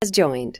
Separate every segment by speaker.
Speaker 1: has joined.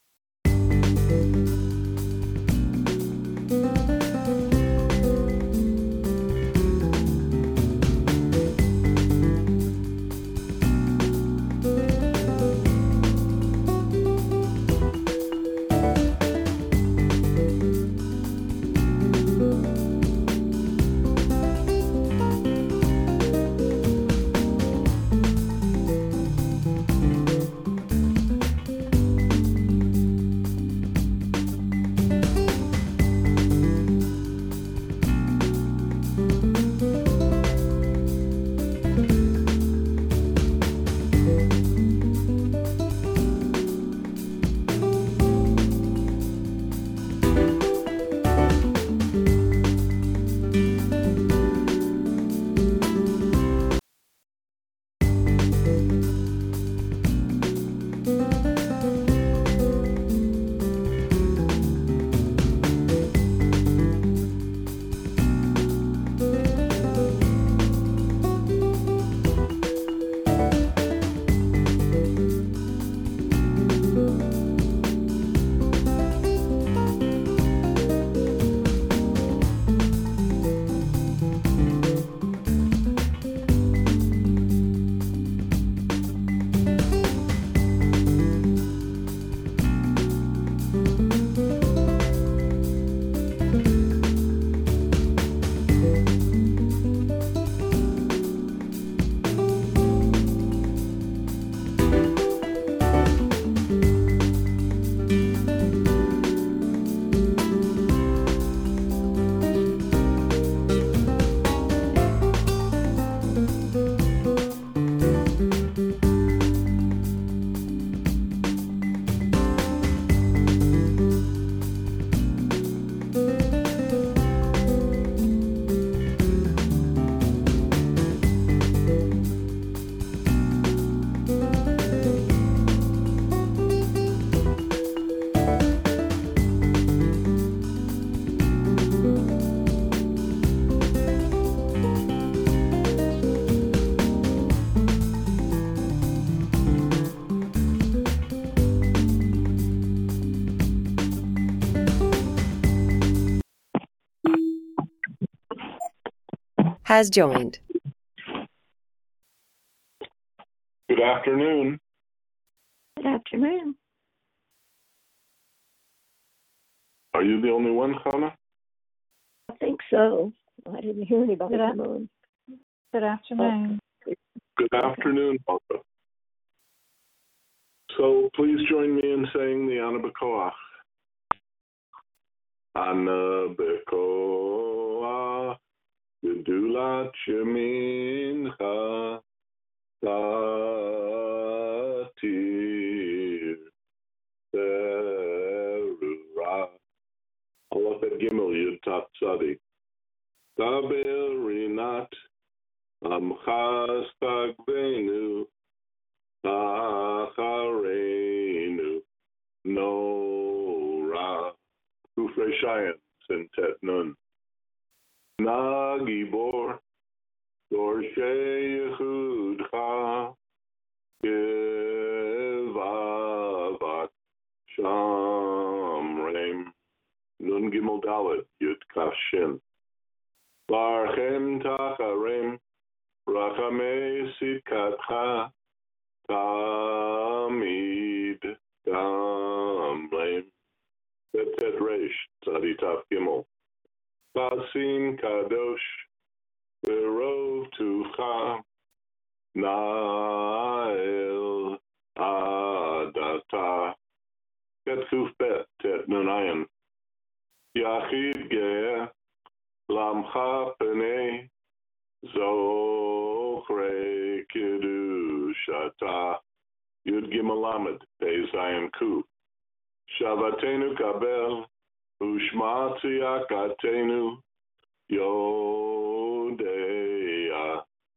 Speaker 1: Has joined.
Speaker 2: Good afternoon.
Speaker 3: Good afternoon.
Speaker 2: Are you the only one, Hannah?
Speaker 3: I think so. I didn't hear anybody come on.
Speaker 4: Good afternoon.
Speaker 2: Good afternoon, Papa. So please join me in saying the Ana B'Koach. Ana B'Koach, Gedulat Shemincha, Tatir, Terura. Aleph et Gimel Yud Tat Tzadi. Daber Rinat, Amcha Stagvenu, Tachareinu, Nora. Kufrei Shayan, Sintet Nun. Na Gibor, Dorshei Yechudcha, Givavat, Shamreim, Nun Gimel Dalet, Yud Kaf Shin. Barchem Tacharem, Rachamei Sitkatcha, Tamid, Tamleim. Tet Reish, Tzadi Taf Gimel. Tasim Kadosh, Berov Tucha, Nael Adata. Tet Kuf Bet, Tet Nunayan. Yachid Ge'eh, Lamcha Penei, Zochre Kiddushata. Yud Gimel Lamed, Pei Zayin Kuf. Shavatenu Kabel, Ushma Tziyakatenu, Yodeya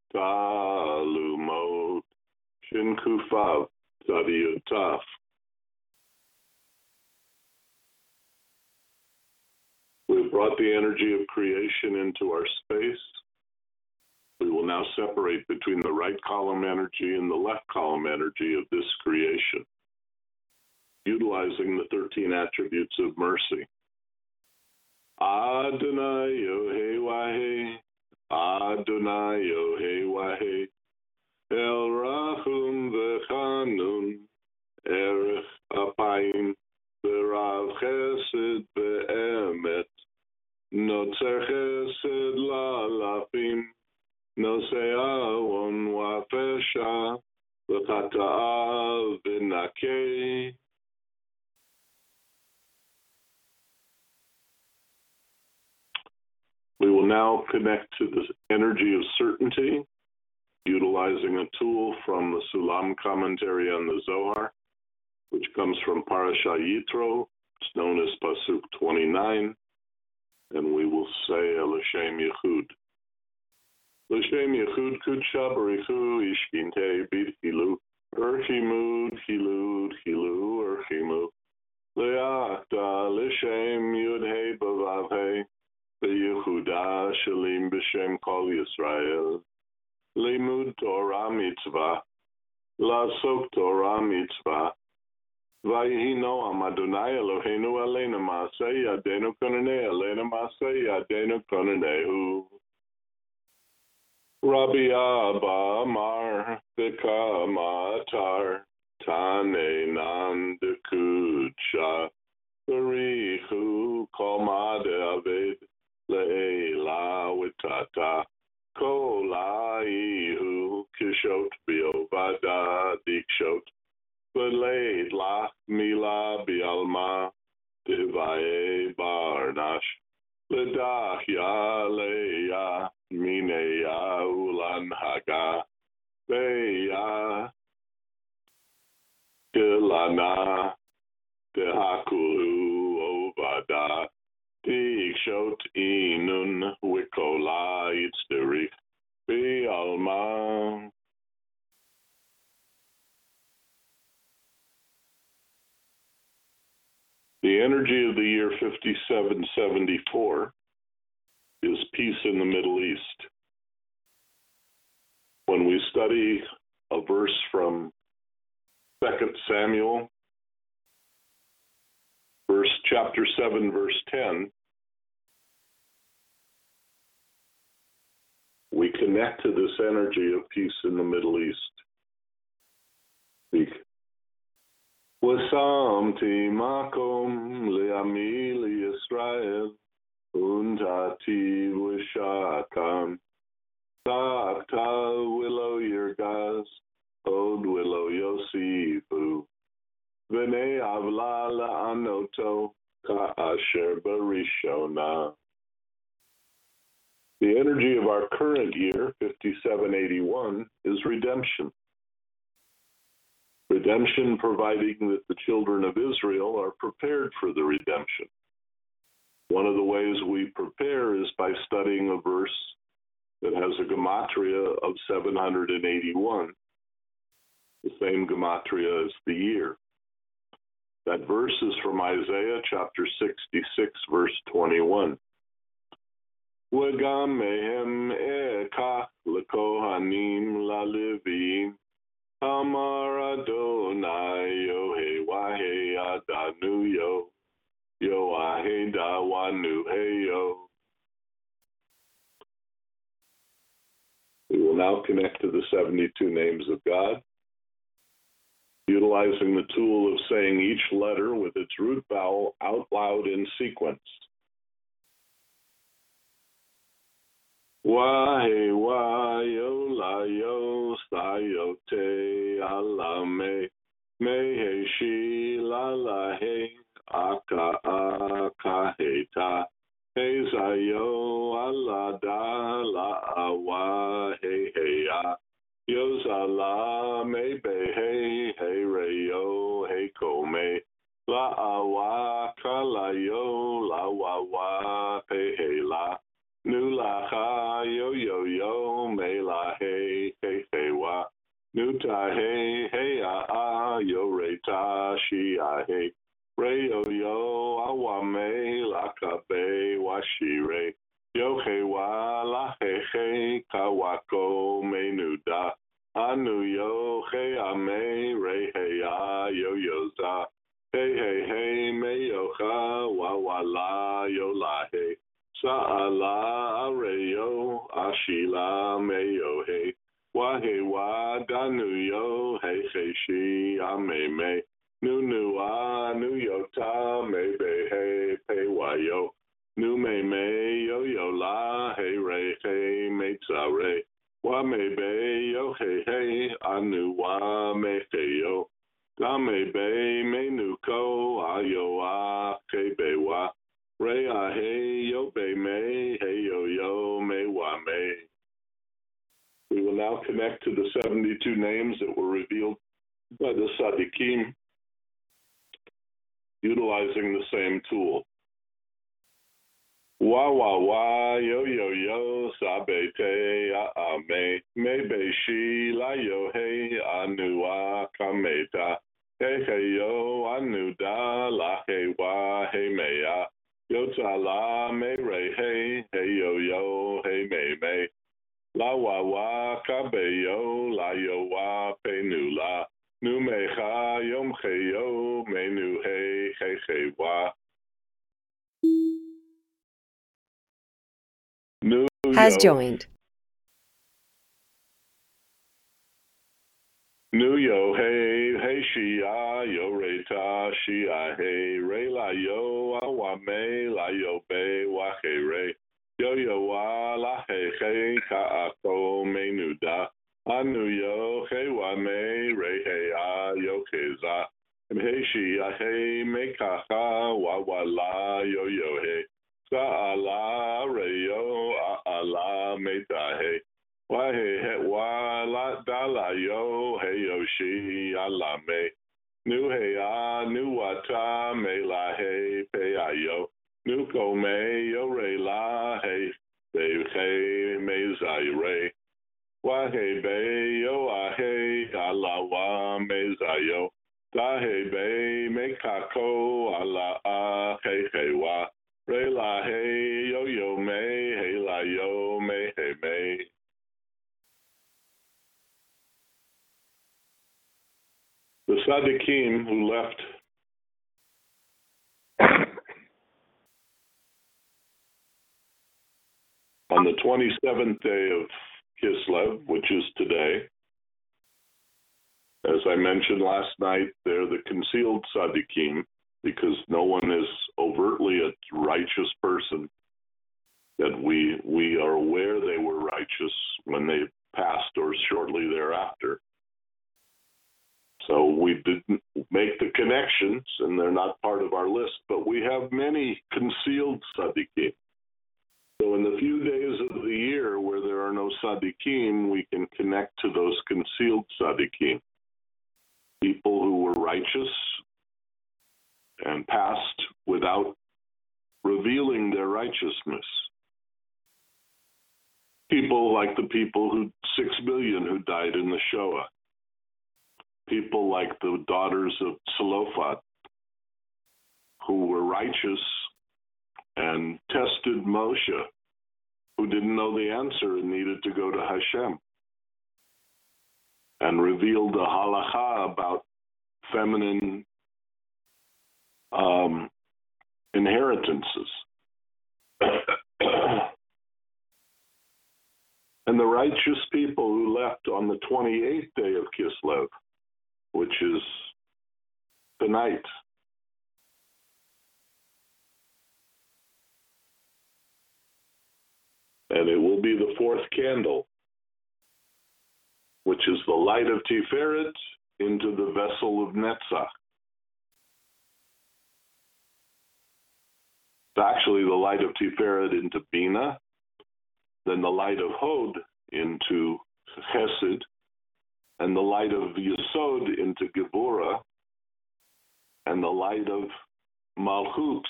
Speaker 2: Talumot, Shin Kufav, Tzadi Yud Taf. We've brought the energy of creation into our space. We will now separate between the right column energy and the left column energy of this creation. utilizing the 13 attributes of mercy. Adonai Yohei Adonai Yohei El Rachum V'Chanun Erech Apayim V'Rav Chesed V'Emet Notzer Chesed La'alafim Nosei Avon Wa'Pesha V'Chata'a V'Nakei. We will now connect to the energy of certainty, utilizing a tool from the Sulam commentary on the Zohar, which comes from Parasha Yitro. It's known as Pasuk 29, and we will say L'Shem Yechud. L'Shem Yechud Kudsha Barichu Ishkinte Bidhilu Urchimud Hilud Hilu Urchimu Le'akta L'Shem Yudhei Bavavhei Yehuda Shalim B'Shem Kol Yisrael Limud Torah Mitzvah Lasok Torah Mitzvah Vayihi Noam Adonai Eloheinu Aleinu Maaseh Yadenu Konanei Aleinu Maaseh Yadenu Konanehu. Rabbi Abba Amar B'Kamatar Tane Nan Dekudsha Barichu Kol Ma'aved Le'ela Witata Kolaihu Kishot Biovada Dikshot V'leid Lach Mila Bialma Divaye Barnash Ledachya Leya Mineya Ulan Haga Beya Kilana Dehakulu Ovada Dikshot Inun Wikola Itzderich Bialma. The energy of the year 5774 is peace in the Middle East. When we study a verse from 2 Samuel, chapter 7, verse 10, we connect to this energy of peace in the Middle East. Speak. Wasamti makom le'ami le'Yisrael untati v'shakam takta willow yirgaz od willow yosifu v'nei avla la'anoto ka'asher barishona. The energy of our current year, 5781, is redemption. Redemption, providing that the children of Israel are prepared for the redemption. One of the ways we prepare is by studying a verse that has a gematria of 781, the same gematria as the year. That verse is from Isaiah chapter 66, verse 21. V'gam mehem ekach lekohanim laleviim Amar Adonai Yohei Wahei Adanu Yo Yoahei Dawanu Heyo. We will now connect to the 72 names of God, utilizing the tool of saying each letter with its root vowel out loud in sequence. Wahe wayo la yo sayote alame mehe shi la la he aka aka heta he zayo alada la awa he he ya yo zala me be he he re yo he kome la awa kala yo la wa wa he he la Nulacha yo yo yo me la he he he wa nuta he he a yo re ta shi a he re yo yo awa me la ka be wa shi re yo he wa la he kawako me nuda anu yo he a me re he a yo yo za he Yolahe. Sa'ala Areyo Ashila Meyohe. Wahe Wa Danuyo Hecheshi Ameme. Nunua Nuyota Mebehe Pewayo. Numeme Yo Yola He Re He Metzare. Wa Mebe Yo He He Anuwa Meheyo. Gamebe Menuko Ayoa Kebewa. Rea He Yo Be Me He Yo Yo Me Wa Me. We will now connect to the 72 names that were revealed by the Sadiqim, utilizing the same tool. Wa wa wa yo yo yo sabe te a me be shi la yo he anua kameta he he yo anu da la he wa he mea yo ta la me re he yo yo he me la wa wa kabe yo la yo wa pe nu la nu me ha yom he yo me nu he wa nu
Speaker 1: Has
Speaker 2: yo
Speaker 1: joined.
Speaker 2: Nu yo hey shia yo reta shia hey re la yo awa me la yo be wa he re yo yo wa la he ka ako me nu da anu yo he wa me re he a yo he za he shia hey me ka ha wa la yo yo he sa ala re yo a la me da he. Wa he wa la da la yo he yo shi ala me nu he a nu wata me la he pe a yo nu ko me yo re la he me zai re wa he be yo a he ala wa me zai yo da he be me ka ko ala a he wa re la he yo yo me he la yo me he me. The Sadiqim who left on the 27th day of Kislev, which is today, as I mentioned last night, they're the concealed Sadiqim because no one is overtly a righteous person, that we are aware they were righteous when they passed or shortly thereafter. So we didn't make the connections, and they're not part of our list, but we have many concealed Sadiqim. So in the few days of the year where there are no Sadiqim, we can connect to those concealed Sadiqim. People who were righteous and passed without revealing their righteousness. People like the 6 million who died in the Shoah. People like the daughters of Tzlofat, who were righteous and tested Moshe, who didn't know the answer and needed to go to Hashem, and revealed the halacha about feminine inheritances. And the righteous people who left on the 28th day of Kislev, which is tonight. And it will be the fourth candle, which is the light of Tiferet into the vessel of Netzach. It's actually the light of Tiferet into Bina, then the light of Hod into Chesed, and the light of Yesod into Geburah, and the light of Malchut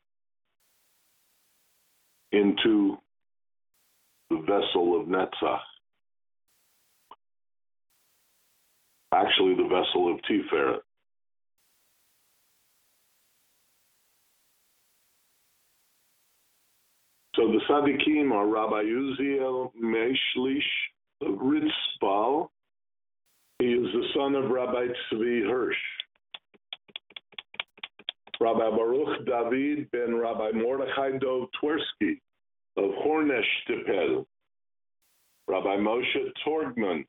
Speaker 2: into the vessel of Netzach. Actually, the vessel of Tiferet. So the Sadiqim are Rabbi Uziel Meshlish of Ritzbal. He is the son of Rabbi Tzvi Hirsch. Rabbi Baruch David ben Rabbi Mordechai Dov Twersky of Hornesh-Tepel, Rabbi Moshe Torgman,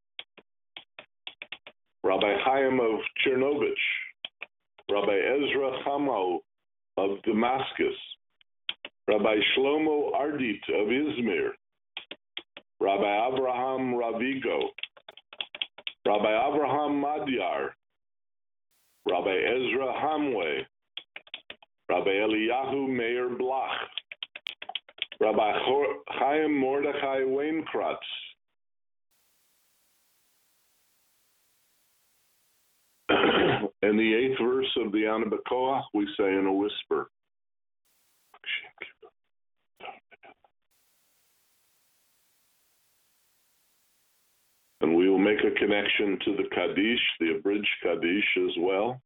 Speaker 2: Rabbi Chaim of Chernovich, Rabbi Ezra Chamau of Damascus, Rabbi Shlomo Ardit of Izmir, Rabbi Abraham Ravigo, Rabbi Abraham Madyar, Rabbi Ezra Hamwe, Rabbi Eliyahu Meir Blach, Rabbi Chaim Mordechai Weinkratz, and the 8th verse of the Ana B'Koach we say in a whisper. And we will make a connection to the Kaddish, the abridged Kaddish as well.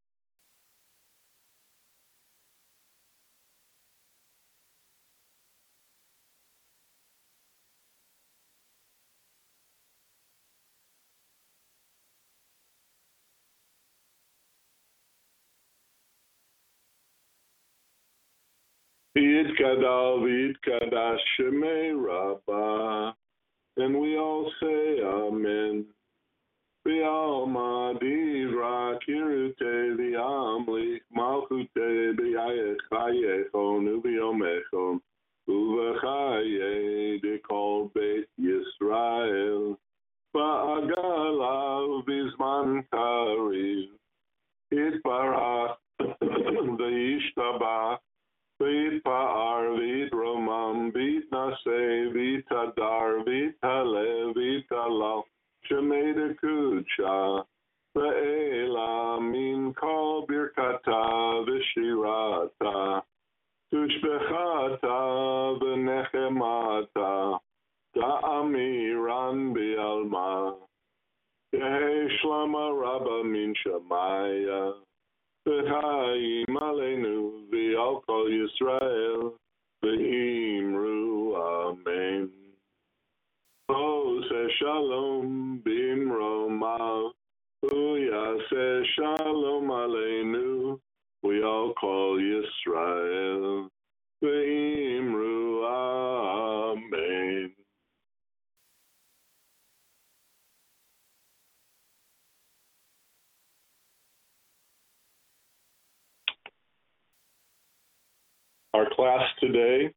Speaker 2: Yitkadal v'yitkadash shemei Rabbah, and we all say Amen. V'alma divra kirute v'amlich malchute b'yayech chayechon u'v'yomechon u'v'chaye dekol Beit Yisrael ba'agalav b'zman kariv yitbarach v'yishtabach V'yitpa'ar v'yitromam v'yitnaseh v'yitadar v'yitaleh v'yitalal shemei dekudsha v'ela min kol birkata v'shirata tushbechata v'nechemata ta'amiran bi'alma Yehi shlama rabba min shamaya V'chaim aleinu v'al kol Yisrael v'imru amen. Oseh shalom b'imromav u'yaseh shalom aleinu v'al kol Yisrael v'imru amen. Our class today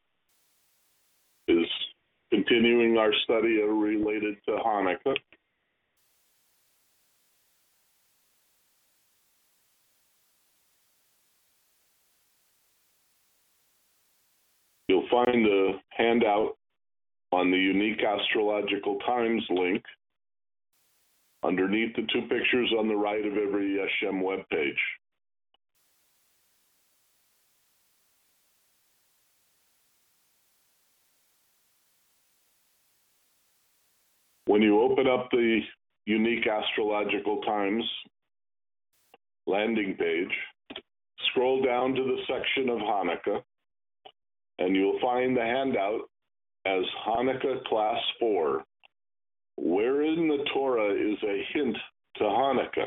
Speaker 2: is continuing our study related to Hanukkah. You'll find a handout on the Unique Astrological Times link underneath the 2 pictures on the right of every Yeshem webpage. When you open up the Unique Astrological Times landing page, scroll down to the section of Hanukkah, and you'll find the handout as Hanukkah Class 4, where in the Torah is a hint to Hanukkah.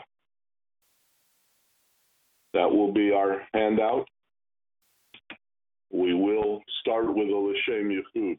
Speaker 2: That will be our handout. We will start with a L'Shem Yichud.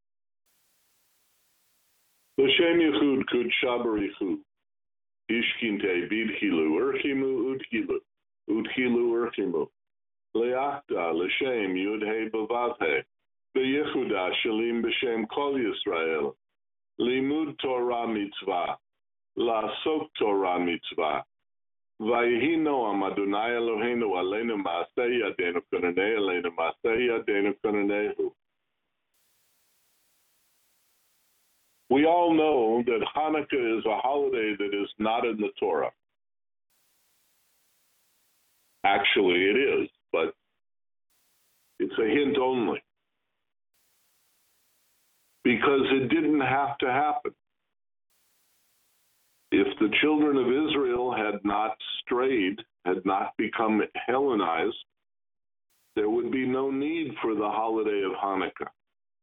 Speaker 2: L'Shem Yichud Kudsha B'Richu, Ishkinte Bidchilu Urchimu Udchilu Urchimu, Leachta L'Shem Yud-Hei B'Vav-Hei, B'Yehuda Shalim B'Shem Kol Yisrael, Limud Torah Mitzvah, La'asok Torah Mitzvah, Vayehi Noam Adonai Eloheinu Aleinu Ma'aseh Yadeinu Konanei Aleinu Ma'aseh Yadeinu Konanehu. We all know that Hanukkah is a holiday that is not in the Torah. Actually, it is, but it's a hint only. Because it didn't have to happen. If the children of Israel had not strayed, had not become Hellenized, there would be no need for the holiday of Hanukkah.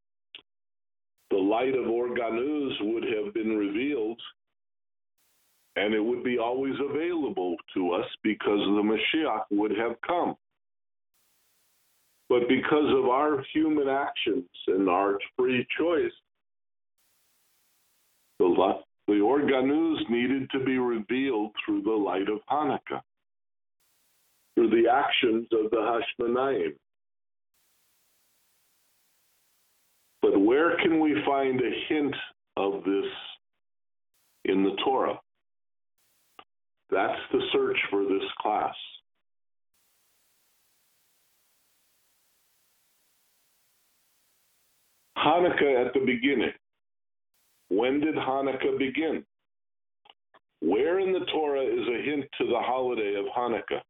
Speaker 2: The light of Organuz would have been revealed, and it would be always available to us because the Mashiach would have come. But because of our human actions and our free choice, the organuz needed to be revealed through the light of Hanukkah, through the actions of the Hashmonaim. But where can we find a hint of this in the Torah? That's the search for this class. Hanukkah at the beginning. When did Hanukkah begin? Where in the Torah is a hint to the holiday of Hanukkah?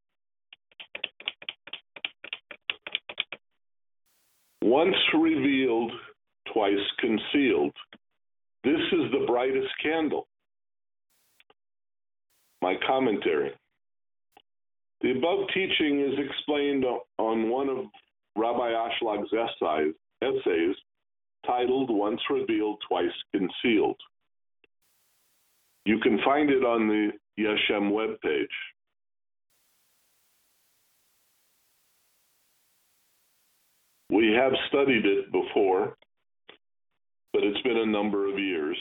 Speaker 2: Once revealed, twice concealed. This is the brightest candle. My commentary. The above teaching is explained on one of Rabbi Ashлаг's essays titled Once Revealed, Twice Concealed. You can find it on the Yeshem webpage. We have studied it before, but it's been a number of years.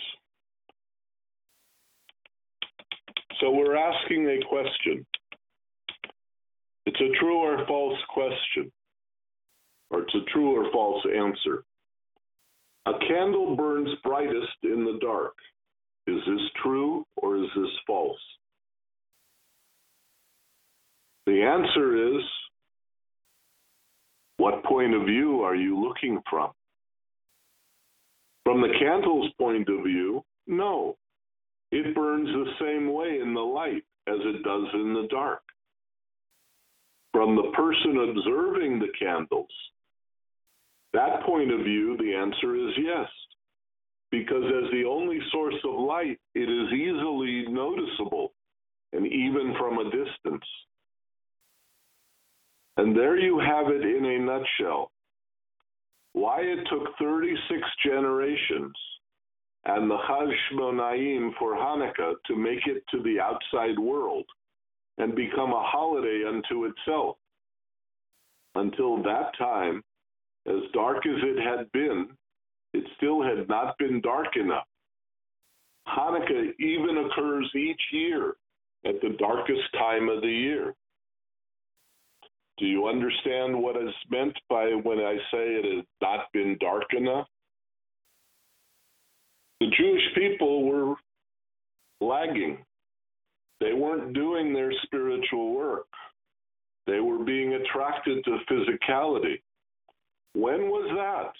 Speaker 2: So we're asking a question. It's a true or false question, or it's a true or false answer. A candle burns brightest in the dark. Is this true or is this false? The answer is, what point of view are you looking from? From the candle's point of view, no. It burns the same way in the light as it does in the dark. From the person observing the candles, that point of view, the answer is yes. Because as the only source of light, it is easily noticeable, and even from a distance. And there you have it in a nutshell. Why it took 36 generations and the Hashmonaim for Hanukkah to make it to the outside world and become a holiday unto itself. Until that time, as dark as it had been, it still had not been dark enough. Hanukkah even occurs each year at the darkest time of the year. Do you understand what is meant by when I say it has not been dark enough? The Jewish people were lagging. They weren't doing their spiritual work. They were being attracted to physicality. When was that?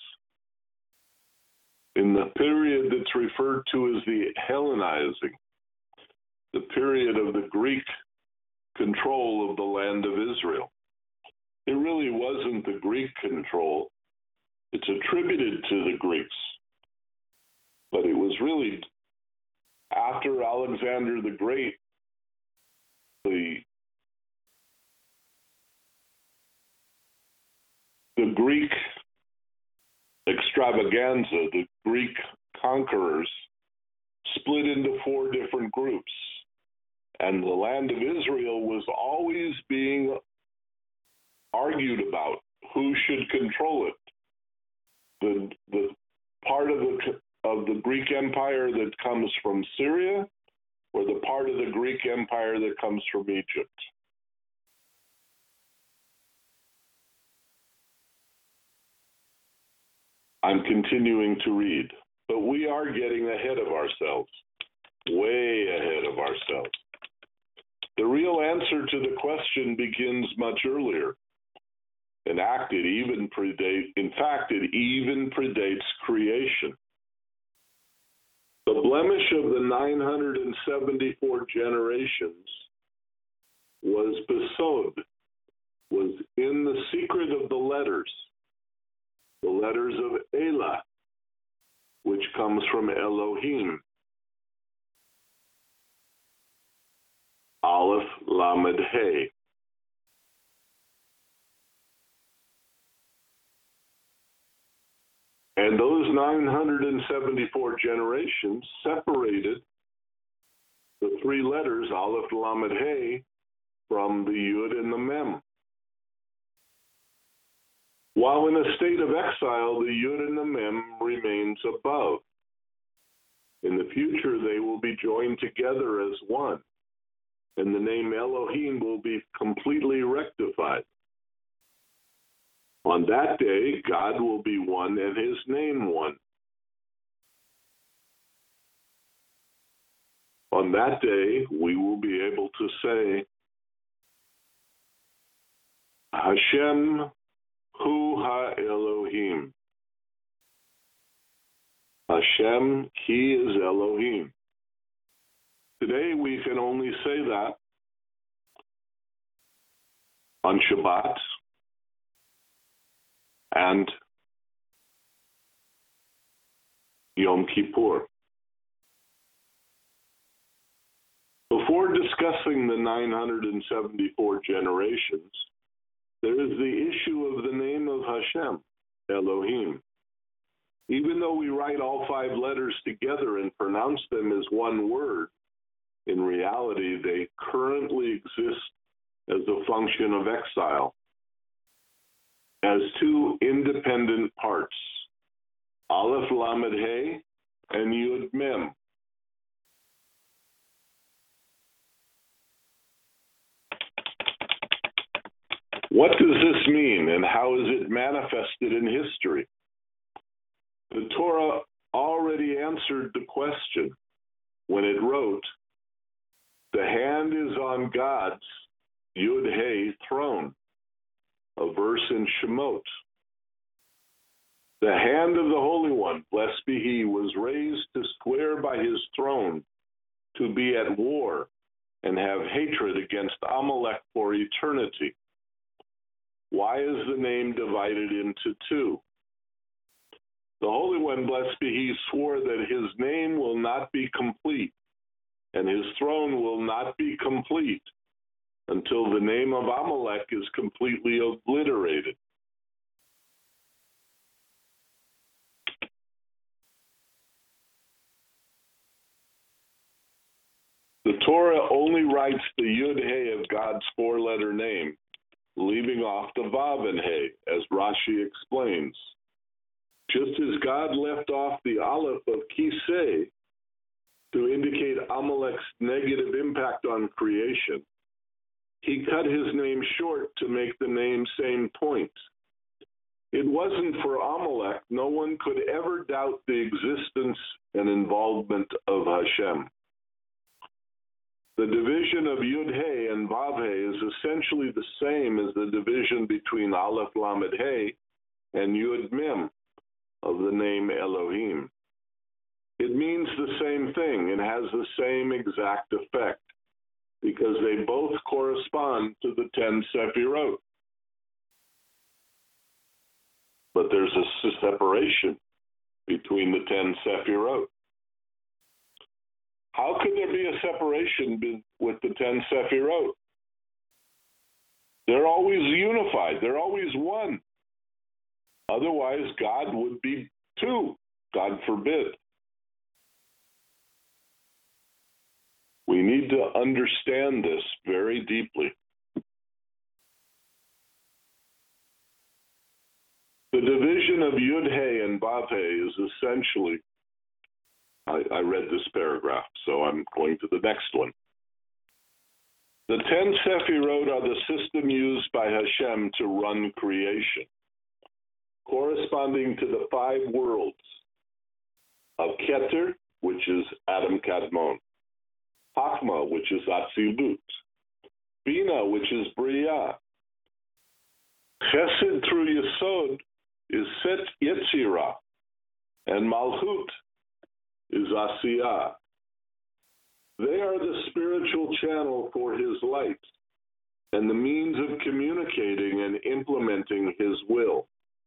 Speaker 2: In the period that's referred to as the Hellenizing, the period of the Greek control of the land of Israel. It really wasn't the Greek control. It's attributed to the Greeks. But it was really after Alexander the Great, the Greek extravaganza, the Greek conquerors, split into 4 different groups. And the land of Israel was always being argued about who should control it. The part of the Greek Empire that comes from Syria, or the part of the Greek Empire that comes from Egypt. I'm continuing to read, but we are getting ahead of ourselves, way ahead of ourselves. The real answer to the question begins much earlier. In fact, it even predates creation. The blemish of the 974 generations was besod, was in the secret of the letters of Elah, which comes from Elohim. Aleph, Lamed, Hey. And those 974 generations separated the three letters Aleph, Lamed, Hey from the Yud and the Mem. While in a state of exile, the Yud and the Mem remains above. In the future, they will be joined together as one, and the name Elohim will be completely rectified. On that day, God will be one and his name one. On that day, we will be able to say, Hashem Hu Ha-Elohim. Hashem, he is Elohim. Today we can only say that on Shabbat and Yom Kippur. Before discussing the 974 generations, there is the issue of the name of Hashem, Elohim. Even though we write all five letters together and pronounce them as one word, in reality they currently exist as a function of exile, as two independent parts, Aleph, Lamed, Hey, and Yud, Mem. What does this mean, and how is it manifested in history? The Torah already answered the question when it wrote, "The hand is on God's Yud-Hey throne," a verse in Shemot. The hand of the Holy One, blessed be He, was raised to swear by His throne to be at war and have hatred against Amalek for eternity. Why is the name divided into two? The Holy One, blessed be He, swore that His name will not be complete and His throne will not be complete until the name of Amalek is completely obliterated. The Torah only writes the Yud-Hey of God's four-letter name, leaving off the Vav and Hey, as Rashi explains. Just as God left off the Aleph of Kisei to indicate Amalek's negative impact on creation, He cut his name short to make the name same point. It wasn't for Amalek, no one could ever doubt the existence and involvement of Hashem. The division of Yud-Hey and Vav-Hey is essentially the same as the division between Aleph, Lamed, Hey and Yud-Mem of the name Elohim. It means the same thing and has the same exact effect because they both correspond to the 10 Sephirot. But there's a separation between the 10 Sephirot. How could there be a separation with the 10 Sephirot? They're always unified. They're always one. Otherwise, God would be two. God forbid. We need to understand this very deeply. The division of Yud-Hey and Vav-Hey is essentially, I read this paragraph, so I'm going to the next one. The 10 Sephirot are the system used by Hashem to run creation, corresponding to the 5 worlds of Keter, which is Adam Kadmon, Chachma, which is Atzilut, Bina, which is Bria, Chesed through Yesod is Set Yetzirah, and Malchut is Asiyah. They are the spiritual channel for His light and the means of communicating and implementing His will.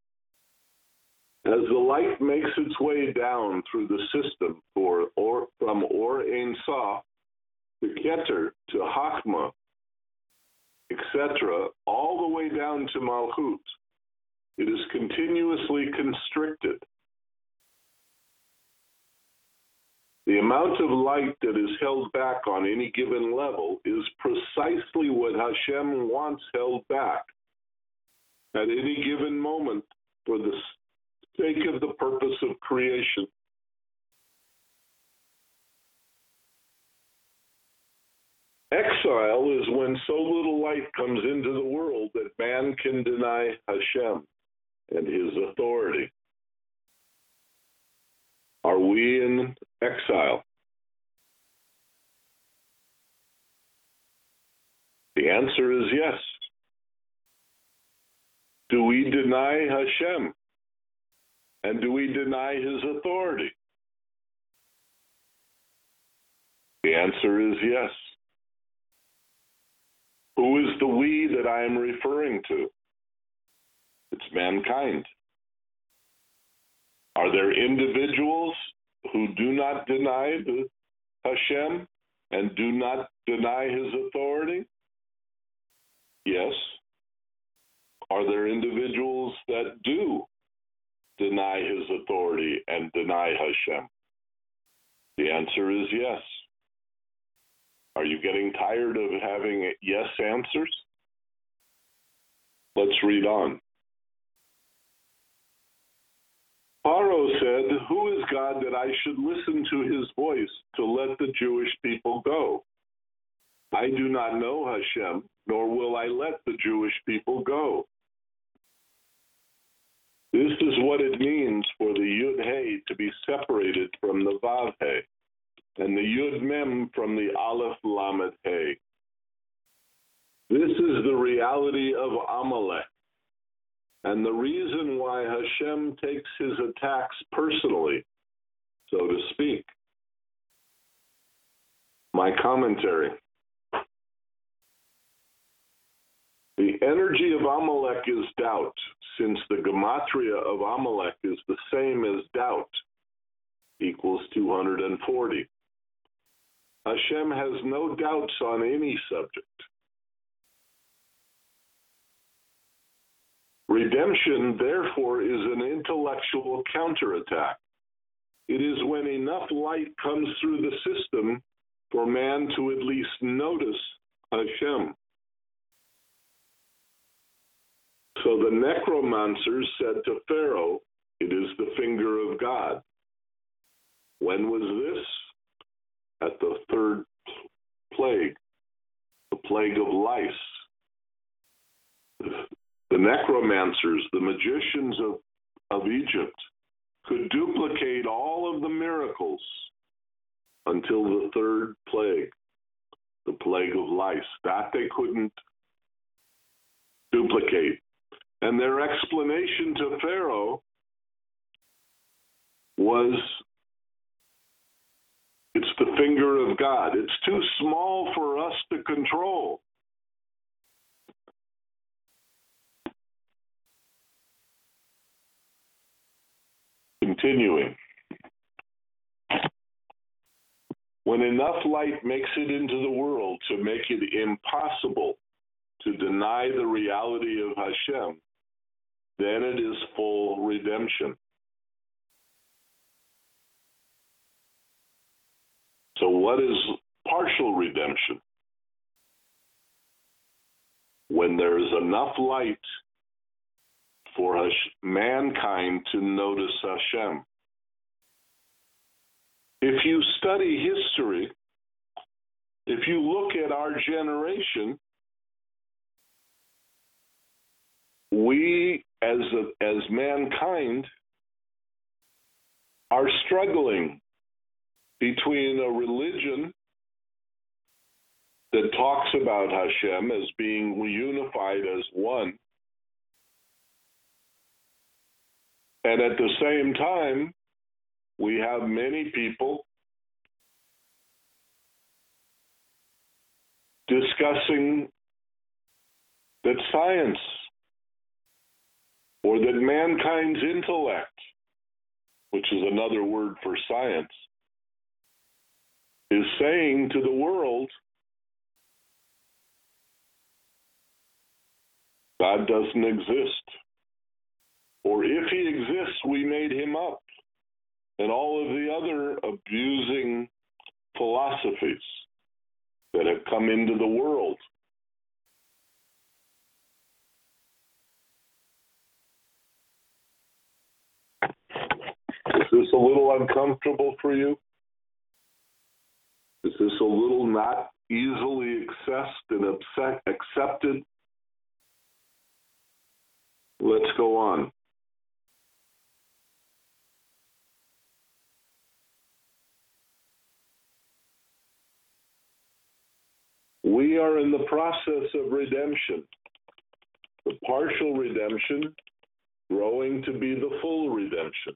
Speaker 2: As the light makes its way down through the system from Or Ein Sof to Keter to Chachma, etc., all the way down to Malchut, it is continuously constricted. The amount of light that is held back on any given level is precisely what Hashem wants held back at any given moment for the sake of the purpose of creation. Exile is when so little light comes into the world that man can deny Hashem and his authority. Are we in exile? The answer is yes. Do we deny Hashem? And do we deny his authority? The answer is yes. Who is the we that I am referring to? It's mankind. Are there individuals who do not deny Hashem and do not deny his authority? Yes. Are there individuals that do deny his authority and deny Hashem? The answer is yes. Are you getting tired of having yes answers? Let's read on. Paro said, "Who is God that I should listen to his voice to let the Jewish people go? I do not know Hashem, nor will I let the Jewish people go." This is what it means for the Yud-Hey to be separated from the Vav-Hey, and the Yud-Mem from the Aleph-Lamed-Hey. This is the reality of Amalek, and the reason why Hashem takes his attacks personally, so to speak. My commentary. The energy of Amalek is doubt, since the gematria of Amalek is the same as doubt, equals 240. Hashem has no doubts on any subject. Redemption, therefore, is an intellectual counterattack. It is when enough light comes through the system for man to at least notice Hashem. So the necromancers said to Pharaoh, "It is the finger of God." When was this? At the third plague, the plague of lice. The necromancers, the magicians of Egypt, could duplicate all of the miracles until the third plague, the plague of lice. That they couldn't duplicate. And their explanation to Pharaoh was, it's the finger of God. It's too small for us to control. Continuing. When enough light makes it into the world to make it impossible to deny the reality of Hashem, then it is full redemption. So what is partial redemption? When there is enough light for mankind to notice Hashem. If you study history, if you look at our generation, we as mankind are struggling between a religion that talks about Hashem as being unified as one, and at the same time, we have many people discussing that science or that mankind's intellect, which is another word for science, is saying to the world, God doesn't exist. Or if he exists, we made him up. and all of the other abusing philosophies that have come into the world. Is this a little uncomfortable for you? Is this a little not easily accessed and accepted? Let's go on. We are in the process of redemption. The partial redemption growing to be the full redemption.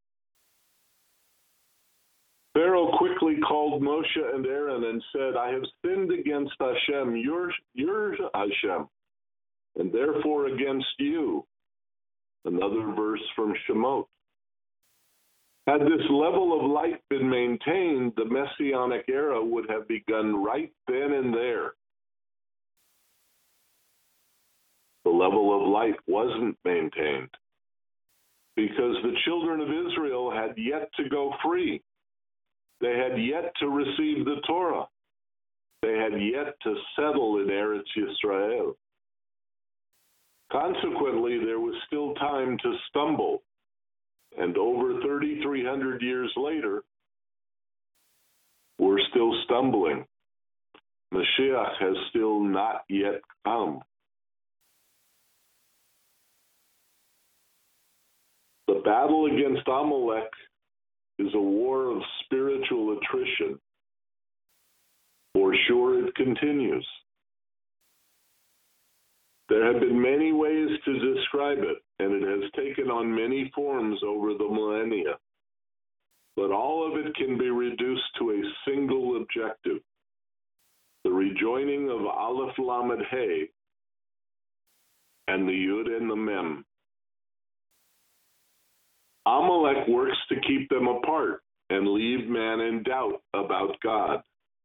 Speaker 2: Pharaoh quickly called Moshe and Aaron and said, I have sinned against Hashem, your Hashem, and therefore against you. Another verse from Shemot. Had this level of light been maintained, the Messianic era would have begun right then and there. The level of light wasn't maintained because the children of Israel had yet to go free. They had yet to receive the Torah. They had yet to settle in Eretz Yisrael. Consequently, there was still time to stumble. And over 3,300 years later, we're still stumbling. Mashiach has still not yet come. The battle against Amalek is a war of spiritual attrition. For sure it continues. There have been many ways to describe it, and it has taken on many forms over the millennia. But all of it can be reduced to a single objective, the rejoining of Aleph Lamed Hey and the Yud and the Mem. Amalek works to keep them apart and leave man in doubt about God.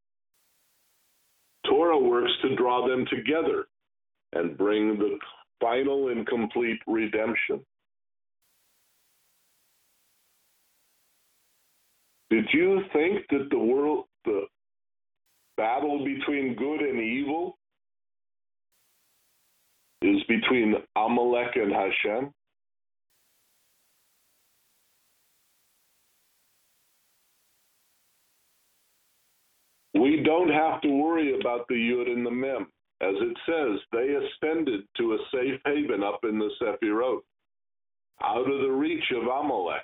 Speaker 2: Torah works to draw them together and bring the final and complete redemption. Did you think that the battle between good and evil is between Amalek and Hashem? We don't have to worry about the Yud and the Mem. As it says, they ascended to a safe haven up in the Sephirot, out of the reach of Amalek.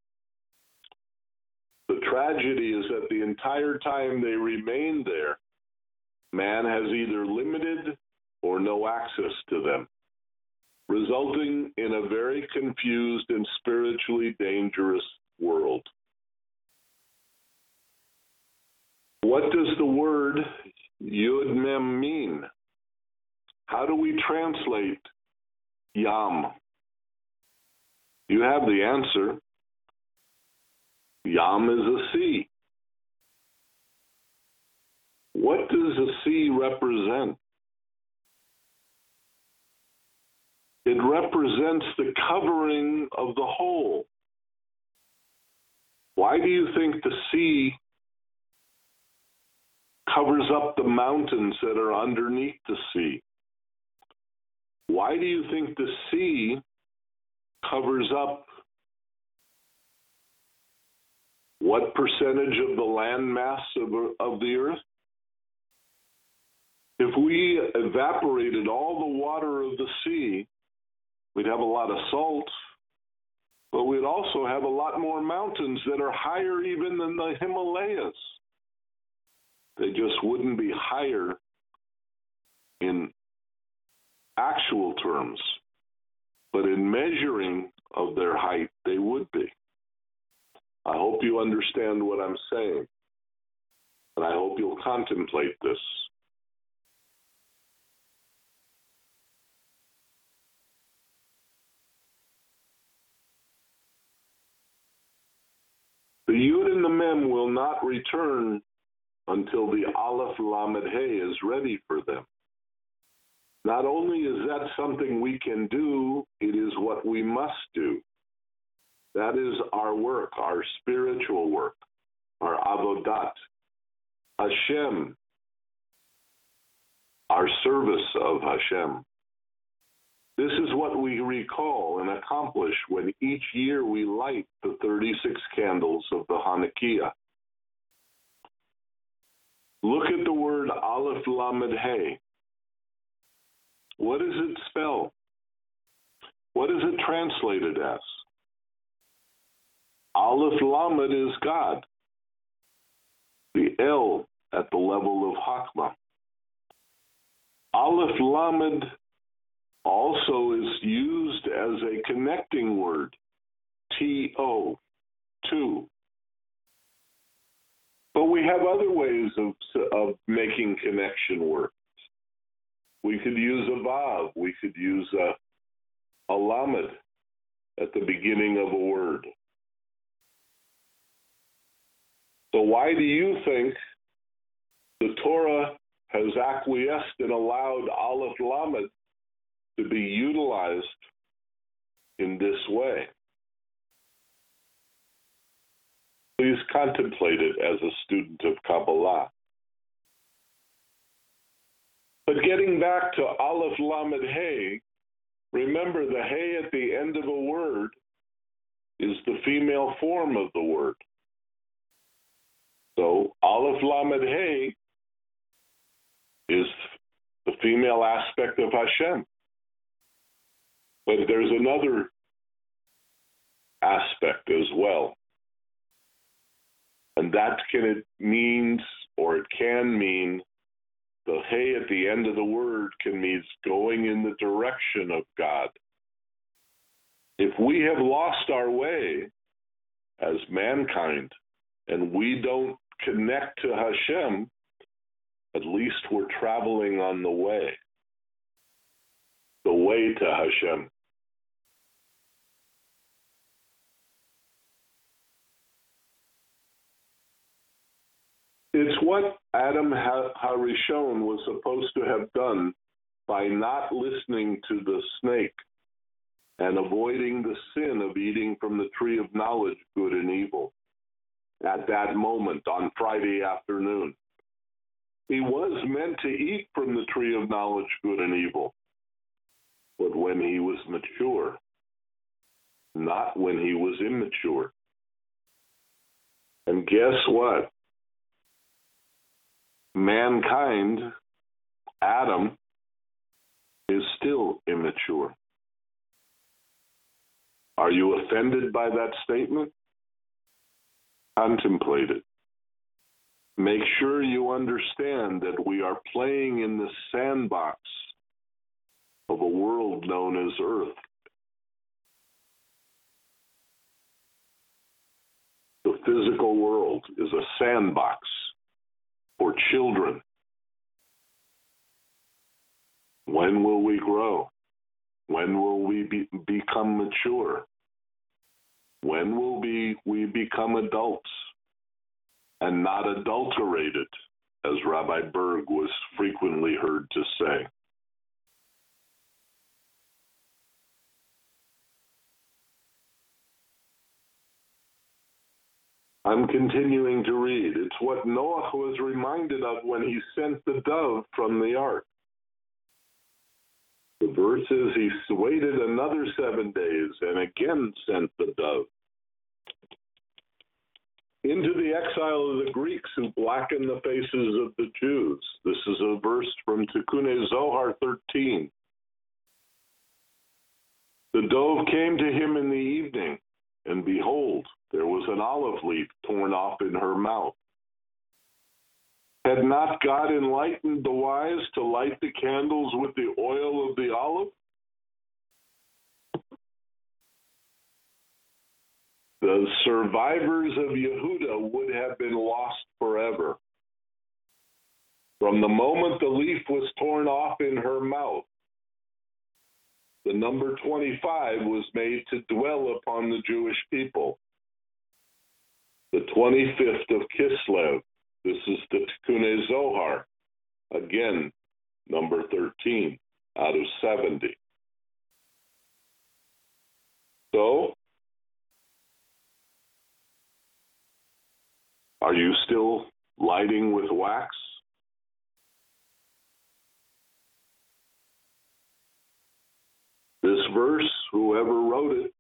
Speaker 2: The tragedy is that the entire time they remain there, man has either limited or no access to them, resulting in a very confused and spiritually dangerous world. What does the word Yud Mem mean? How do we translate Yam? You have the answer. Yam is a sea. What does a sea represent? It represents the covering of the whole. Why do you think the sea covers up the mountains that are underneath the sea? Why do you think the sea covers up what percentage of the land mass of the earth? If we evaporated all the water of the sea, we'd have a lot of salt, but we'd also have a lot more mountains that are higher even than the Himalayas. They just wouldn't be higher in actual terms, but in measuring of their height, they would be. I hope you understand what I'm saying, and I hope you'll contemplate this. The Yud and the Mem will not return until the Aleph Lamed Hey is ready for them. Not only is that something we can do, it is what we must do. That is our work, our spiritual work, our avodat. Hashem, our service of Hashem. This is what we recall and accomplish when each year we light the 36 candles of the Hanukkah. Look at the word Aleph Lamed Hey. What does it spell? What is it translated as? Aleph Lamed is God. The L at the level of Hakma. Aleph Lamed also is used as a connecting word, T-O, two. But we have other ways of making connection work. We could use a Vav. We could use a Lamed at the beginning of a word. So why do you think the Torah has acquiesced and allowed Aleph Lamed to be utilized in this way? Please contemplate it as a student of Kabbalah. But getting back to Aleph Lamed Hey, remember the Hey at the end of a word is the female form of the word. So Aleph Lamed Hey is the female aspect of Hashem. But there's another aspect as well. And that it can mean, the Hey at the end of the word can mean going in the direction of God. If we have lost our way as mankind and we don't connect to Hashem, at least we're traveling on the way to Hashem. It's what Adam HaRishon was supposed to have done by not listening to the snake and avoiding the sin of eating from the tree of knowledge, good and evil, at that moment on Friday afternoon. He was meant to eat from the tree of knowledge, good and evil, but when he was mature, not when he was immature. And guess what? Mankind, Adam, is still immature. Are you offended by that statement? Contemplate it. Make sure you understand that we are playing in the sandbox of a world known as Earth. The physical world is a sandbox for children. When will we grow? When will we become mature? When will we become adults and not adulterated, as Rabbi Berg was frequently heard to say? I'm continuing to read. It's what Noah was reminded of when he sent the dove from the ark. The verse is, he waited another 7 days and again sent the dove. Into the exile of the Greeks who blackened the faces of the Jews. This is a verse from Tikkun Zohar 13. The dove came to him in the evening, and behold, there was an olive leaf torn off in her mouth. Had not God enlightened the wise to light the candles with the oil of the olive? The survivors of Yehuda would have been lost forever. From the moment the leaf was torn off in her mouth, the number 25 was made to dwell upon the Jewish people. The 25th of Kislev, this is the Tikkun Zohar, again, number 13 out of 70. So, Are you still lighting with wax? This verse, whoever wrote it,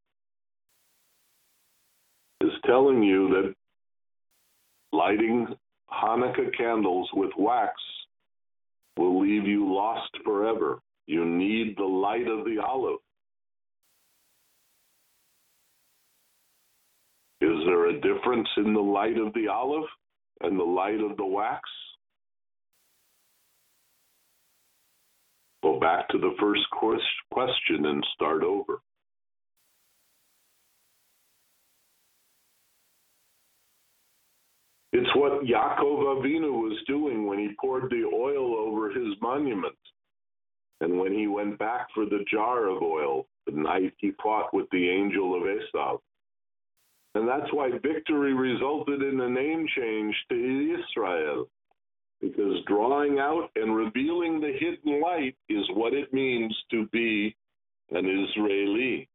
Speaker 2: is telling you that lighting Hanukkah candles with wax will leave you lost forever. You need the light of the olive. Is there a difference in the light of the olive and the light of the wax? Go back to the first question and start over. It's what Yaakov Avinu was doing when he poured the oil over his monument, and when he went back for the jar of oil the night he fought with the angel of Esau. And that's why victory resulted in a name change to Israel, because drawing out and revealing the hidden light is what it means to be an Israeli.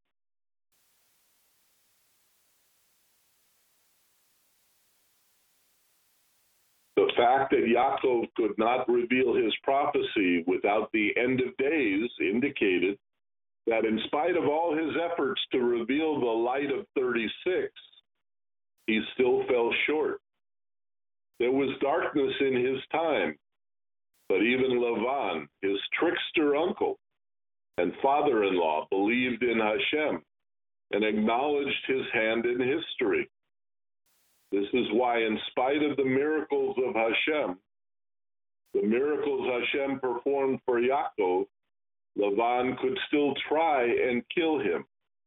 Speaker 2: The fact that Yaakov could not reveal his prophecy without the end of days indicated that in spite of all his efforts to reveal the light of 36, he still fell short. There was darkness in his time, but even Lavan, his trickster uncle and father-in-law, believed in Hashem and acknowledged his hand in history. This is why, in spite of the miracles of Hashem, the miracles Hashem performed for Yaakov, Lavan could still try and kill him.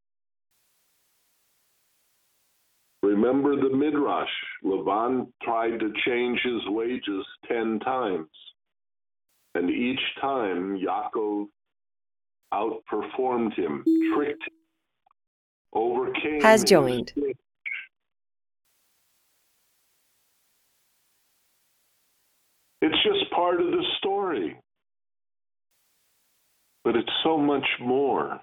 Speaker 2: Remember the Midrash. Lavan tried to change his wages 10 times. And each time, Yaakov outperformed him, tricked him, overcame
Speaker 1: Has joined.
Speaker 2: It's just part of the story. But it's so much more.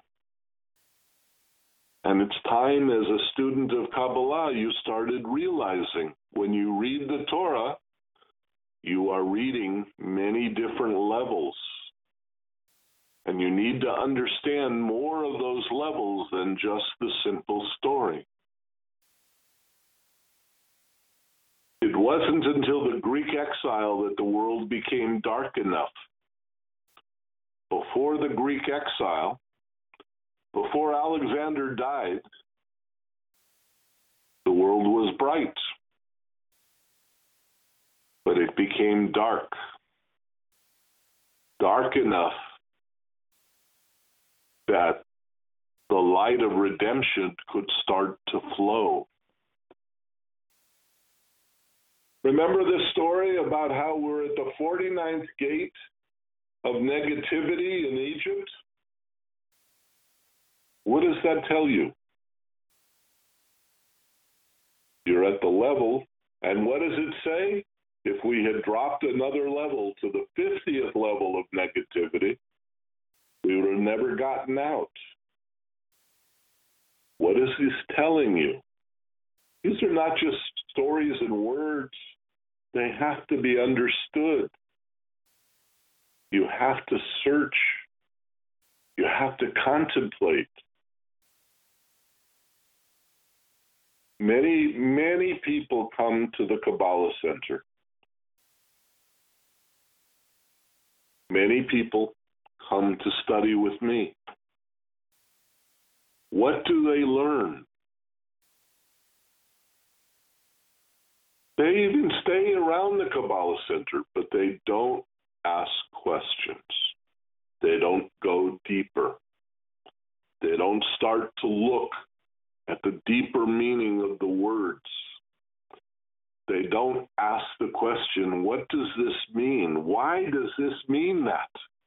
Speaker 2: And it's time as a student of Kabbalah you started realizing when you read the Torah, you are reading many different levels. And you need to understand more of those levels than just the simple story. It wasn't until the Greek exile that the world became dark enough. Before the Greek exile, before Alexander died, the world was bright. But it became dark. Dark enough that the light of redemption could start to flow. Remember this story about how we're at the 49th gate of negativity in Egypt? What does that tell you? You're at the level, and what does it say? If we had dropped another level to the 50th level of negativity, we would have never gotten out. What is this telling you? These are not just stories and words. They have to be understood. You have to search. You have to contemplate. Many, many people come to the Kabbalah Center. Many people come to study with me. What do they learn? They even stay around the Kabbalah Center, but they don't ask questions. They don't go deeper. They don't start to look at the deeper meaning of the words. They don't ask the question, what does this mean? Why does this mean that?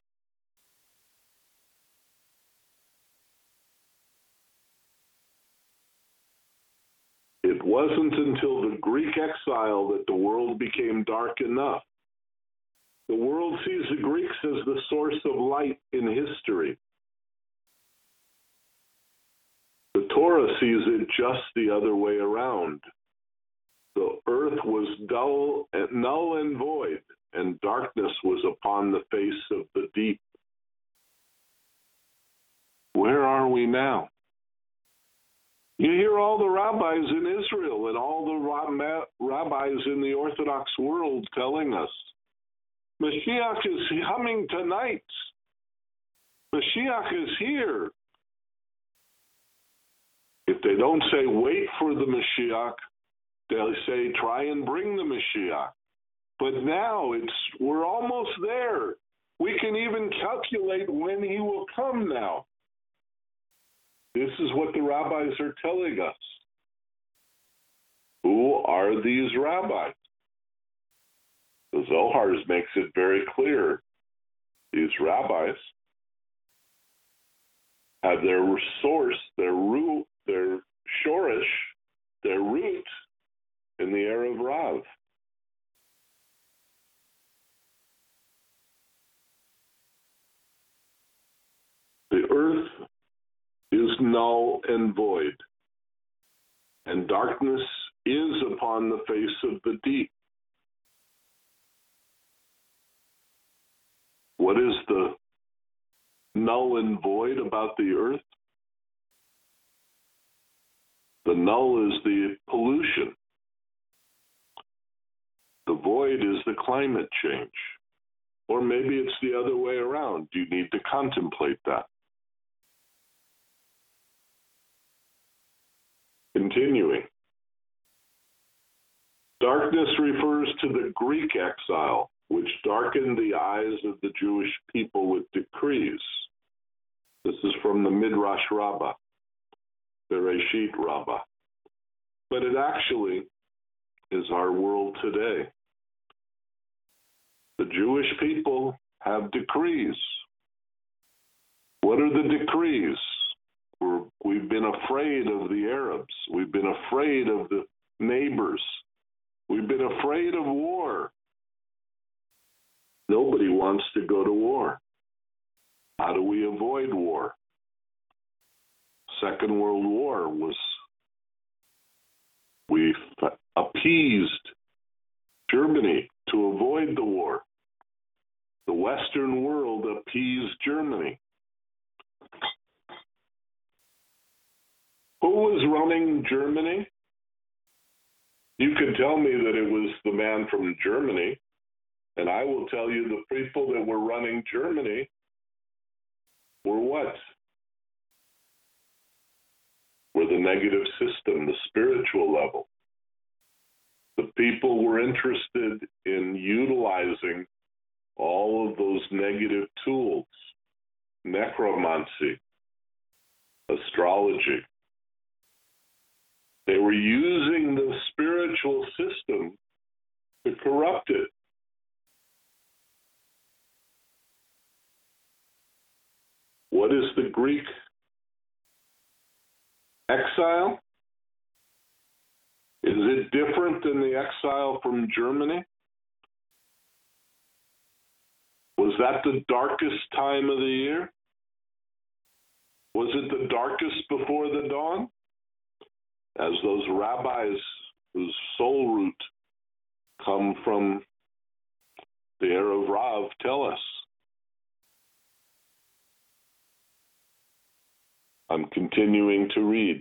Speaker 2: It wasn't until the Greek exile that the world became dark enough. The world sees the Greeks as the source of light in history. The Torah sees it just the other way around. The earth was dull, null and void, and darkness was upon the face of the deep. Where are we now? You hear all the rabbis in Israel and all the rabbis in the Orthodox world telling us, Mashiach is coming tonight. Mashiach is here. If they don't say wait for the Mashiach, they'll say try and bring the Mashiach. But now we're almost there. We can even calculate when he will come now. This is what the rabbis are telling us. Who are these rabbis? The Zohar makes it very clear. These rabbis have their source, their root, their shorish, their root in the Erev Rav. The earth is null and void, and darkness is upon the face of the deep. What is the null and void about the earth? The null is the pollution. The void is the climate change. Or maybe it's the other way around. You need to contemplate that. Continuing. Darkness refers to the Greek exile, which darkened the eyes of the Jewish people with decrees. This is from the Midrash Rabbah, Bereshit Rabbah. But it actually is our world today. The Jewish people have decrees. What are the decrees? We've been afraid of the Arabs. We've been afraid of the neighbors. We've been afraid of war. Nobody wants to go to war. How do we avoid war? Second World War we appeased Germany to avoid the war. The Western world appeased Germany. Who was running Germany? You could tell me that it was the man from Germany, and I will tell you the people that were running Germany were what? Were the negative system, the spiritual level. The people were interested in utilizing all of those negative tools, necromancy, astrology. They were using the spiritual system to corrupt it. What is the Greek exile? Is it different than the exile from Germany? Was that the darkest time of the year? Was it the darkest before the dawn? As those rabbis whose soul root come from the Erev Rav tell us. I'm continuing to read.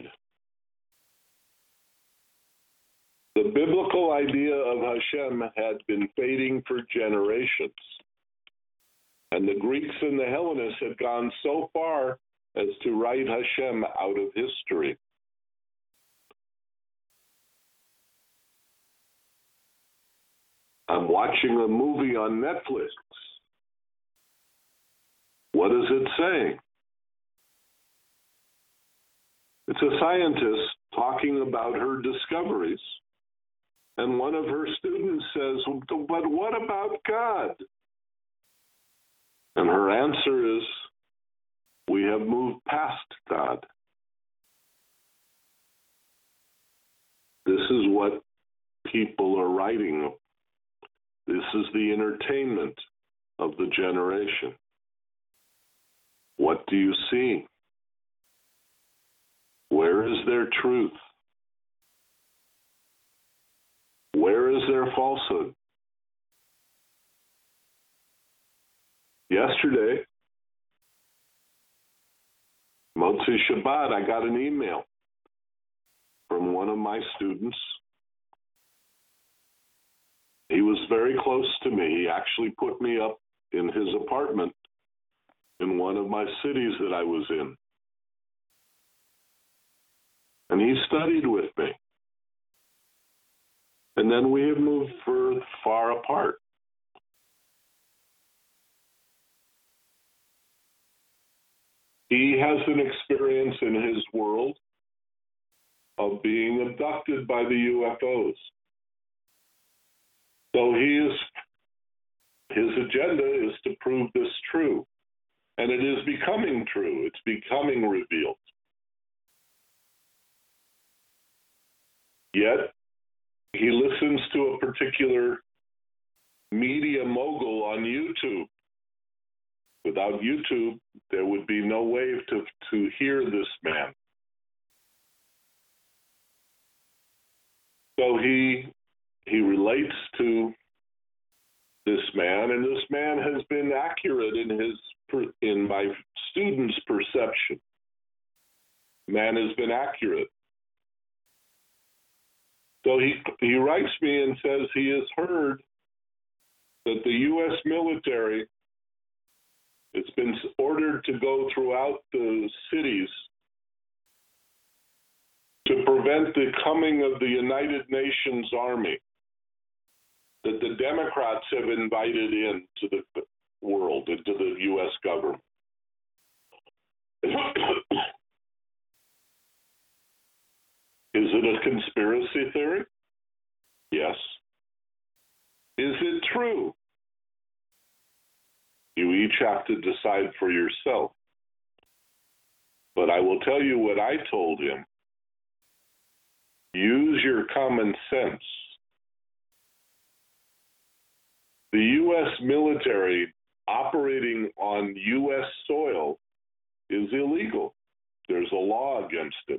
Speaker 2: The biblical idea of Hashem had been fading for generations, and the Greeks and the Hellenists had gone so far as to write Hashem out of history. I'm watching a movie on Netflix. What does it say? It's a scientist talking about her discoveries. And one of her students says, but what about God? And her answer is, we have moved past God. This is what people are writing. This is the entertainment of the generation. What do you see? Where is their truth? is their falsehood? Yesterday, Motzei Shabbat, I got an email from one of my students. He was very close to me. He actually put me up in his apartment in one of my cities that I was in. And he studied with me. And then we have moved far apart. He has an experience in his world of being abducted by the UFOs. So his agenda is to prove this true. And it is becoming true. It's becoming revealed. Yet, he listens to a particular media mogul on YouTube. Without YouTube, there would be no way to hear this man. So he relates to this man, and this man has been accurate in my student's perception. Man has been accurate. So he writes me and says he has heard that the U.S. military, it's been ordered to go throughout the cities to prevent the coming of the United Nations Army that the Democrats have invited into the world, into the U.S. government. Is it a conspiracy theory? Yes. Is it true? You each have to decide for yourself. But I will tell you what I told him. Use your common sense. The U.S. military operating on U.S. soil is illegal. There's a law against it.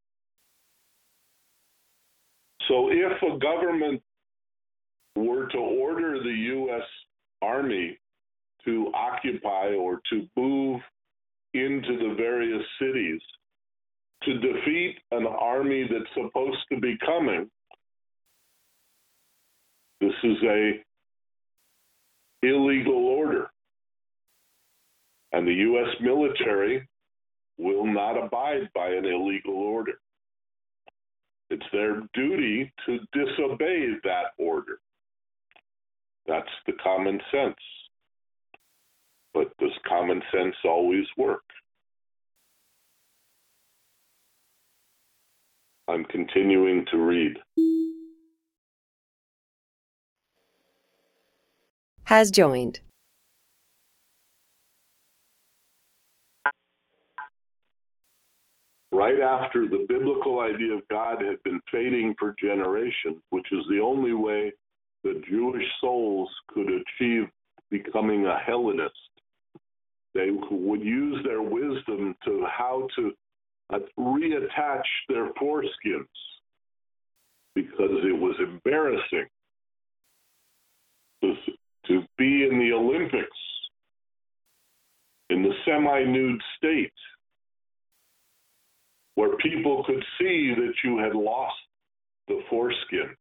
Speaker 2: So if a government were to order the U.S. Army to occupy or to move into the various cities to defeat an army that's supposed to be coming, this is a illegal order. And the U.S. military will not abide by an illegal order. It's their duty to disobey that order. That's the common sense. But does common sense always work? I'm continuing to read.
Speaker 1: Has joined.
Speaker 2: Right after the biblical idea of God had been fading for generations, which is the only way that Jewish souls could achieve becoming a Hellenist, they would use their wisdom to how to reattach their foreskins because it was embarrassing to be in the Olympics in the semi-nude state where people could see that you had lost the foreskin.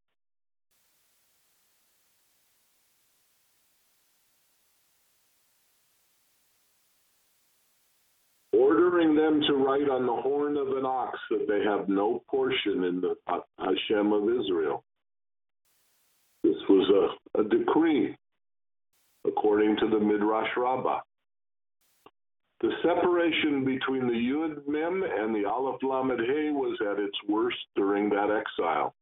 Speaker 2: Ordering them to write on the horn of an ox that they have no portion in the Hashem of Israel. This was a decree, according to the Midrash Rabbah. The separation between the Yud Mem and the Aleph Lamed Hey was at its worst during that exile.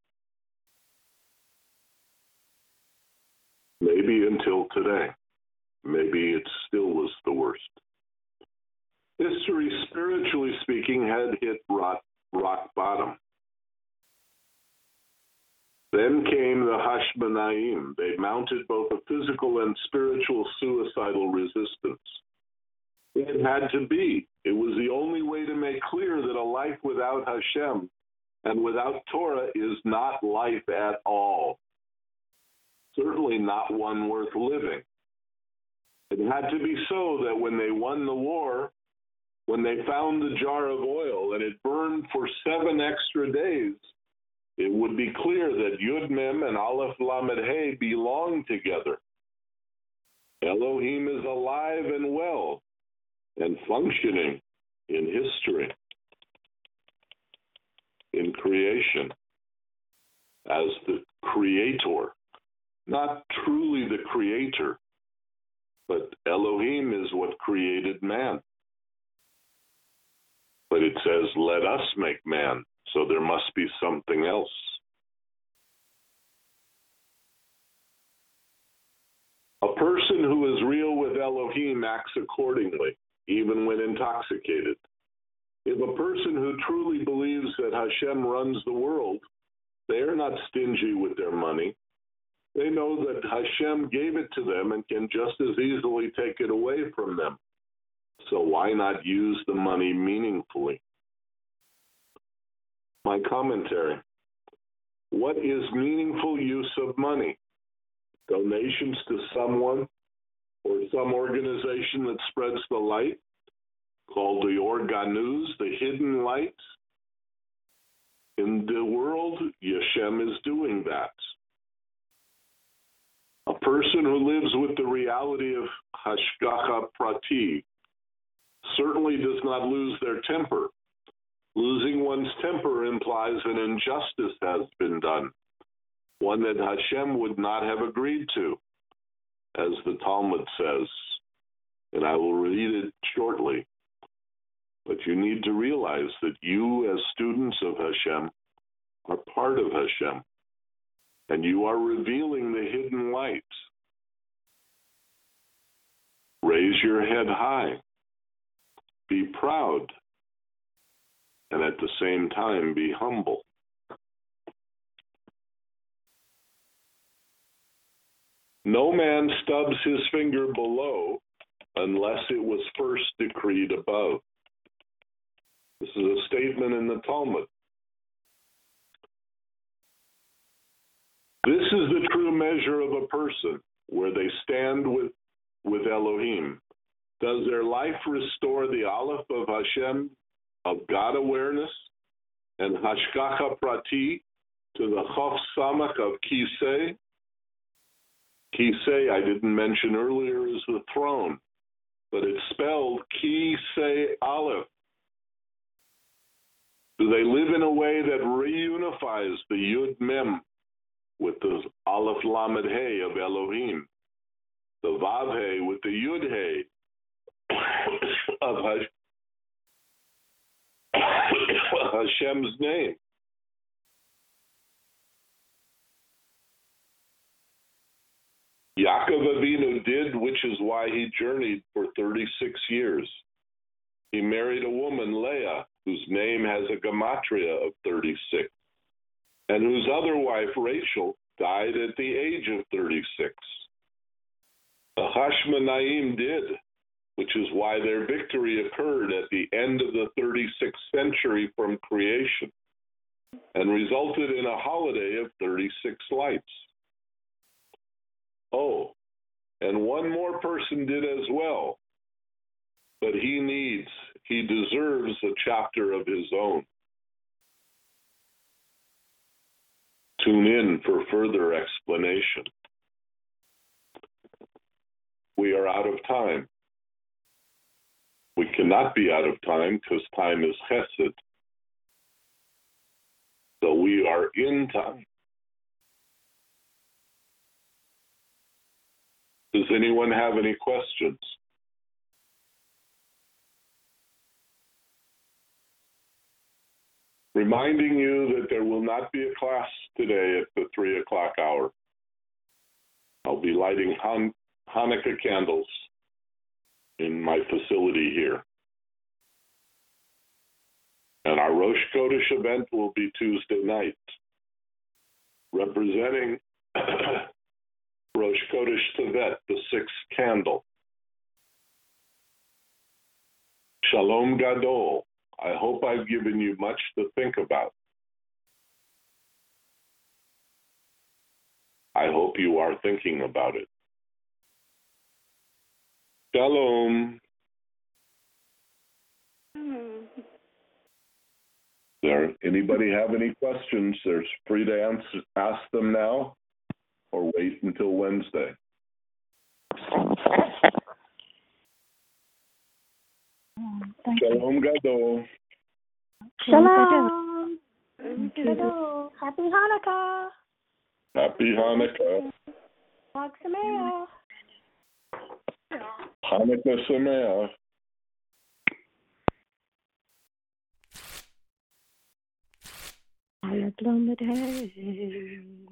Speaker 2: Maybe until today. Maybe it still was the worst. History, spiritually speaking, had hit rock bottom. Then came the Hashmonaim. They mounted both a physical and spiritual suicidal resistance. It had to be. It was the only way to make clear that a life without Hashem and without Torah is not life at all. certainly not one worth living. It had to be so that when they won the war, when they found the jar of oil and it burned for 7 extra days, it would be clear that Yud Mem and Aleph Lamed Hey belong together. Elohim is alive and well and functioning in history, in creation, as the creator. Not truly the creator, but Elohim is what created man. But it says, let us make man, so there must be something else. A person who is real with Elohim acts accordingly, even when intoxicated. If a person who truly believes that Hashem runs the world, they are not stingy with their money. They know that Hashem gave it to them and can just as easily take it away from them. So why not use the money meaningfully? My commentary. What is meaningful use of money? Donations to someone or some organization that spreads the light, called the Or Ganuz, the hidden light? In the world, Yeshem is doing that. A person who lives with the reality of Hashgacha Prati certainly does not lose their temper. Losing one's temper implies an injustice has been done, one that Hashem would not have agreed to, as the Talmud says, and I will read it shortly. But you need to realize that you, as students of Hashem, are part of Hashem, and you are revealing the hidden light. Raise your head high. Be proud. And at the same time, be humble. No man stubs his finger below unless it was first decreed above. This is a statement in the Talmud. This is the true measure of a person, where they stand with Elohim. Does their life restore the Aleph of Hashem, of God awareness, and Hashgacha Prati to the Chof Samach of Kisei? Kisei, I didn't mention earlier, is the throne, but it's spelled Kisei Aleph. Do they live in a way that reunifies the Yud Mem with the Aleph Lamed Hey of Elohim, the Vav Hey with the Yud Hey of Hashem's name? Yaakov Avinu did, which is why he journeyed for 36 years. He married a woman, Leah, whose name has a gematria of 36, and whose other wife, Rachel, died at the age of 36. The Hashmonaim did, which is why their victory occurred at the end of the 36th century from creation, and resulted in a holiday of 36 lights. Oh, and one more person did as well, but he deserves a chapter of his own. Tune in for further explanation. We are out of time. We cannot be out of time because time is chesed. So we are in time. Does anyone have any questions? Reminding you that there will not be a class today at the 3 o'clock hour. I'll be lighting Hanukkah candles in my facility here. And our Rosh Chodesh event will be Tuesday night, representing Rosh Chodesh Tevet, the 6th candle. Shalom Gadol. I hope I've given you much to think about. I hope you are thinking about it. Shalom. There, anybody have any questions? They're free to ask them now or wait until Wednesday.
Speaker 4: Thank you.
Speaker 2: Shalom Gadol.
Speaker 3: Shalom.
Speaker 5: Hello. Happy Hanukkah.
Speaker 2: Happy Hanukkah.
Speaker 5: Chag Sameach.
Speaker 2: Hanukkah Sameach.
Speaker 3: All